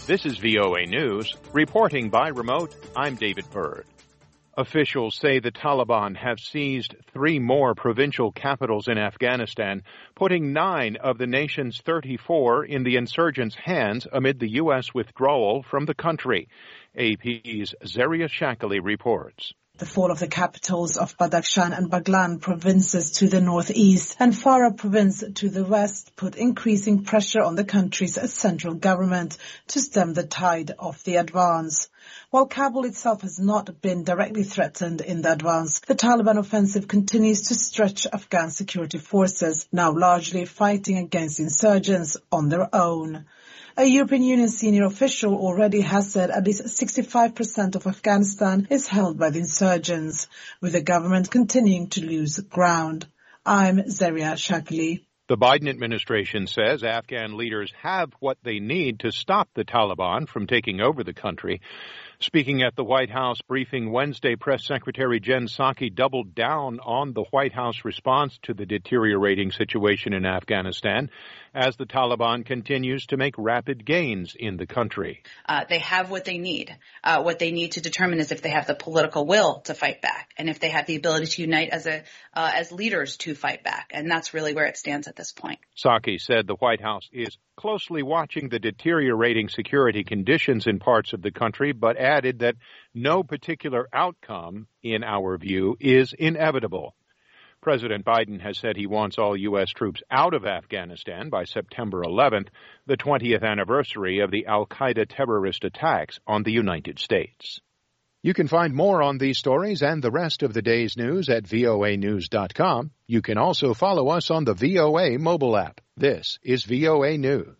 This is VOA News. Reporting by remote, I'm David Byrd. Officials say the Taliban have seized 3 more provincial capitals in Afghanistan, putting 9 of the nation's 34 in the insurgents' hands amid the U.S. withdrawal from the country. AP's Zaria Shakali reports. The fall of the capitals of Badakhshan and Baghlan provinces to the northeast and Farah province to the west put increasing pressure on the country's central government to stem the tide of the advance. While Kabul itself has not been directly threatened in the advance, the Taliban offensive continues to stretch Afghan security forces, now largely fighting against insurgents on their own. A European Union senior official already has said at least 65% of Afghanistan is held by the insurgents, with the government continuing to lose ground. I'm Zaria Shakali. The Biden administration says Afghan leaders have what they need to stop the Taliban from taking over the country. Speaking at the White House briefing Wednesday, Press Secretary Jen Psaki doubled down on the White House response to the deteriorating situation in Afghanistan as the Taliban continues to make rapid gains in the country. They have what they need. What they need to determine is if they have the political will to fight back and if they have the ability to unite as leaders to fight back. And that's really where it stands at this point. Psaki said the White House is closely watching the deteriorating security conditions in parts of the country, but added that no particular outcome, in our view, is inevitable. President Biden has said he wants all U.S. troops out of Afghanistan by September 11th, the 20th anniversary of the al-Qaeda terrorist attacks on the United States. You can find more on these stories and the rest of the day's news at voanews.com. You can also follow us on the VOA mobile app. This is VOA News.